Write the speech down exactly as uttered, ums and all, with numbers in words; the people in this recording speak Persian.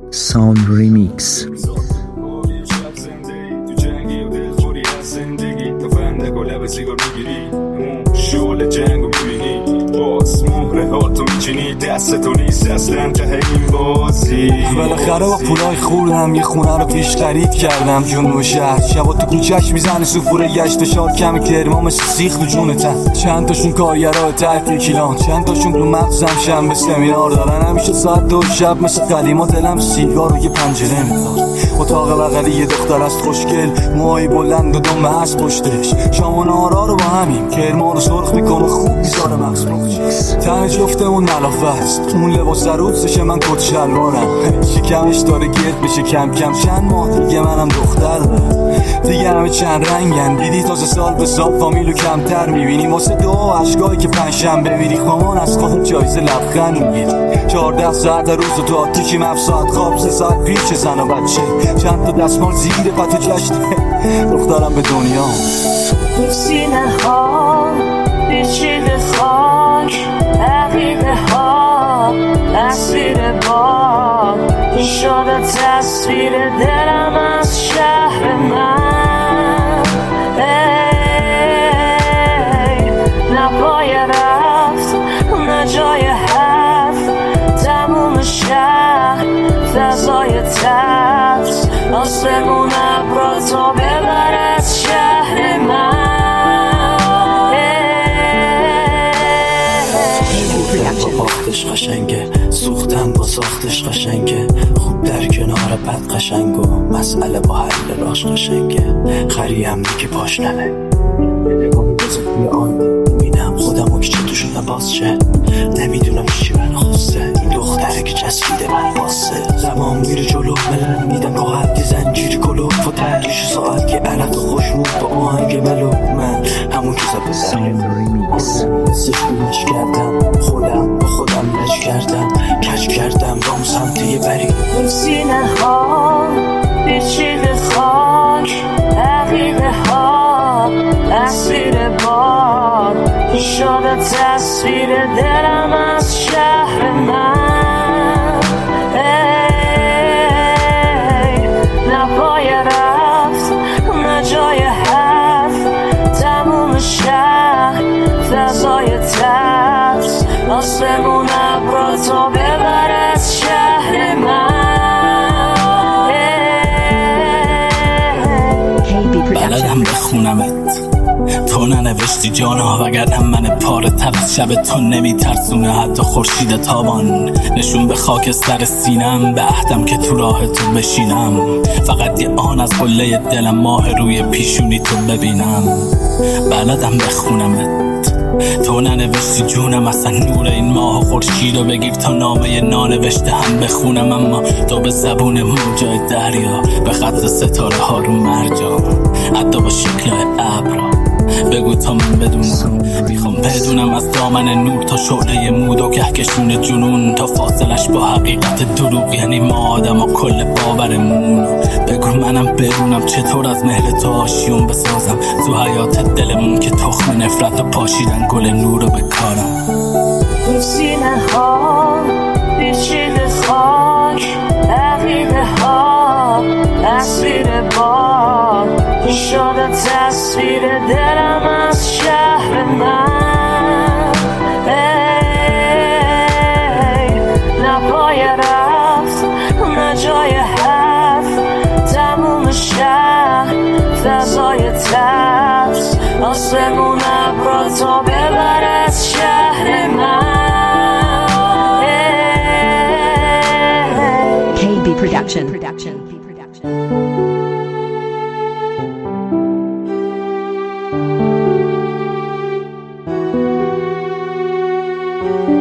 ساوند ریمیکس. شعله جنگو میبینی باز مهره ها تو میچینی دست تو نیست اصلا ته این بازی. بالاخره با پولای خوردم یه خونه رو پیش خرید کردم جنوب شهر. شبا تو کوچه‌اش میزنه سفره گشت و شار کم کرما مثل سیخ تو جونتن. چند تاشون کارگرای تحت کیلان، چند تاشون تو مغزم شنبه سمینار دارن. همیشه ساعت دو شب مثل قدیما دلم سیگار و یه پنجره میخواد. اتاق بغلی یه دختر است خوشگل، موهای بلند و دم هست پشتش. شام و نهارا رو با همین کرما رو سرخ میکنه خوب میذاره مغز مخشی. تن جفتمون ملافه است، اون لباس روزشه من کت شلوارم. شکمش داره گرد بشه کم کم، چند ماه دیگه منم دختر دارم. دیگه همه چند رنگن، دیدی تازه سال به سال فامیلو کمتر میبینی. واسه دو عشقایی که پنجشنبه میری خوامان از خود جایزه لبخند میگیری. چهارده ساعت روز تو آتیشیم، هفت ساعت خواب، سه ساعت پیش زن و بچه. چند تا دستمال زیر پتو جشنه دخترم به دنیا. سینه ها پیچیده خاک، عقیده ها اسیر باد شده تصویر دلم از شهر من. ای نه پای رفت نه جای حرف، تموم شهر فضای ترس. آسمون ابرا تا ببر از شهر من. باختش قشنگه، سوختن با ساختش قشنگه. خوب در کنار بد قشنگ و مسئله با حل راش قشنگه. خریم میگه پاش نمه نگاهی بزن توی آینه، میبینم خودم و که چه توشون باز شه. نمیدونم چی من خواسته، این دختره که چسبیده من باسه. زمان میره جلو ملن میدم راحت یه زنجیر کلوف و ترکش ساعت که علت و خوشمون با آهنگ ملو. من همون که زب ساوند ریمیکس. سشونش کردم خودم با خودم لج کردم، کج کردم رام سمت یه بری. سینه ها پیچیده خاک، عقیده ها اسیر باد شده تصویر دلم از شهر من. ای نه پای رفت نه جای حرف، تموم شهر فضای ترس. آسمون ابرا تا ببر از شهر من. بلدم بخونمت، تو ننوشتی جانا وگر هم من پاره تر از شب تو نمیترسونه حتی خورشید تابان. نشون به خاک سر سینم به عهدم که تو راه تو بشینم. فقط یه آن از قله دلم ماه روی پیشونی تو ببینم. بلدم بخونمت، تو ننوشتی جونم اصلا نور این ماه و خورشید رو بگیر تا نامه نانوشته هم بخونم. اما تو به زبون موجای دریا، به خط ستاره ها رو مرجان، حتی با شکل ابرا بگو تا من بدونم. میخوام بدونم از دامن نور تا شعله مود و کهکشون جنون، تا فاصلش با حقیقت دروغ یعنی ما آدم و کل باورمون. بگو منم بدونم چطور از مهر تو آشیون بسازم تو حیات دلمون که تخم نفرت و پاشیدن گل نور رو بکارم. سینه ها پیچیده خاک، عقیده ها اسیر باد شده تصویر دلم از شهر من. ای نه پای رفت نه جای حرف، تموم شهر فضای ترس. آسمون ابرا تا ببر از شهر من. کی بی Production. Production. Production.